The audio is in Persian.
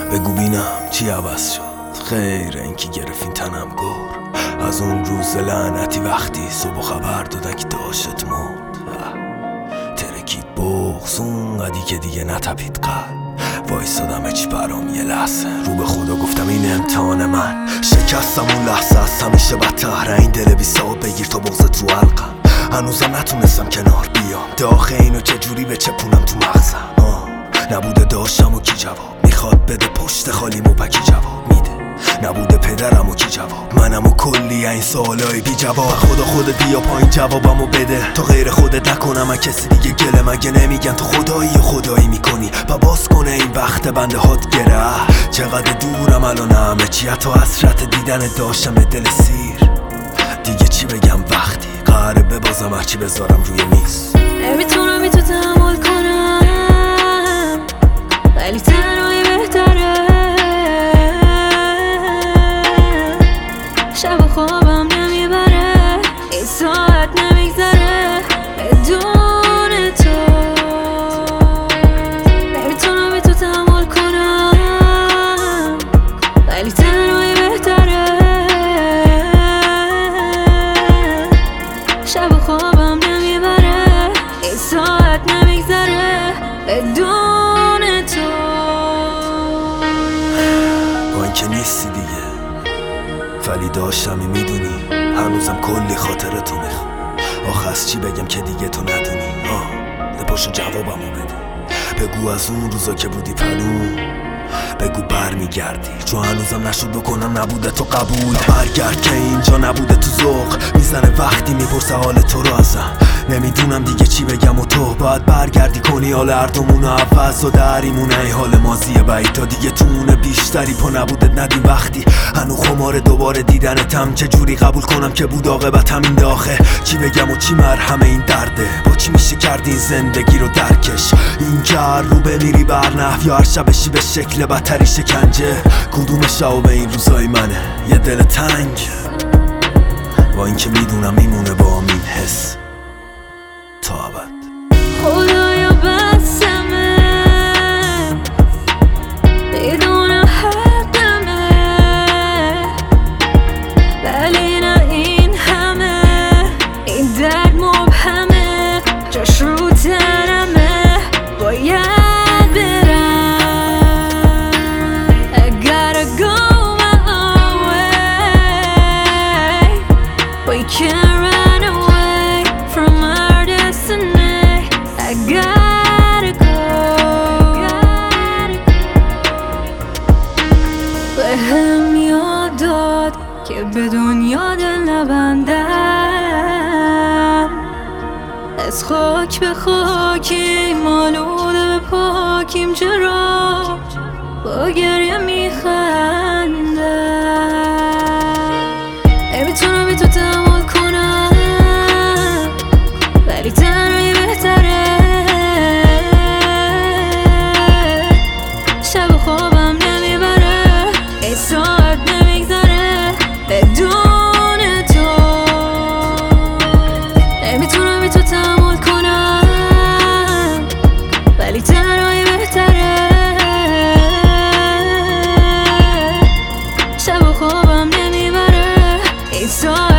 بگو بینم چی عوض شد؟ خیر اینکه گرفتین تنم گر از اون روز لعنتی وقتی صبح خبر دادن که داشت مرد. ترکید بغض اونقدی که دیگه نتپید قلب. وایسادم اچ برام یه لحظه رو به خدا گفتم این امتحان من. شکستم اون لحظه از همیشه بدتر. این دل بی صاحب بگیر تا بغضت رو حلقم. هنوزم نتونستم کنار بیام. داخل اینو چجوری بچپونم تو مغزم. نبوده داشتم و کی جواب میخواد بده، پشت خالیمو پکی جواب میده. نبوده پدرم و کی جواب منم و کلی این سوالای بی جواب. خدا خودت بیا پایین جوابمو بده تا غیر خودت نکنم من کسی دیگه گله. مگه نمیگن تو خدایی و خدایی میکنی و باز کنه این وقت بنده هات گره. چقدر دورم الان همه چی، حتی حسرت دیدن داشتم دل سیر. دیگه چی بگم وقتی قراره ببازم هرچی بذارم روی میز. نمیتونم بی تو تحمل کنم ولی تنهایی بهتره. شب خوابم نمیبره، این ساعت نمیگذره بدون تو. نمیتونم بی تو تحمل کنم ولی تنهایی بهتره. شب خوابم نمیبره، این ساعت نمیگذره بدون تو. با اینکه نیستی دیگه ولی داشتمی میدونی هنوزم کلی خاطرتو میخوام. آخه از چی بگم که دیگه تو ندونی. پاشو جوابمو بده. بگو از اون روزا که بودی پنون، بگو برمیگردی چون هنوزم نشد بکنم نبوده تو قبول. برگرد که اینجا نبوده تو ذوق میزنه وقتی میپرسه حال تو رو ازم. نمیدونم دیگه چی بگم و تو باید برگردی کنی حال هردومونو عوض و دریمونه. ای حال ماضیه بعید تا دیگه تو اونه بیشتری پا نبودت ندیم وقتی هنو خمار دوباره دیدنتم. چجوری قبول کنم که بود عاقبتم این داخه. چی بگم و چی مرهم این درده، با چی میشه کرد این زندگی رو درکش. این که هر رو بمیری بر نحو یا هر شبشی به شکل بدتری شکنجه. کدوم شب این روزای منه یه دل تنگ با اینکه میدونم میمونه با این حس تا ابد. خدایا بسمه بدون حقمه ولی نه این همه. این درد مبهمه جاش رو تنمه باید برم. I gotta go my own way. We can't run away from our destiny. I gotta go. بهم یاد داد که به دنیا دل نبندم. از خاک به خاکیم آلوده به پاکیم. چرا با گریه میخندم؟ نمیتونم بی تو تحمل کنم ولی تنهایی بهتره. شب خوابم نمیبره، این ساعت نمیگذره بدون تو. نمیتونم بی تو تحمل کنم ولی تنهایی بهتره. شب خوابم نمیبره، این ساعت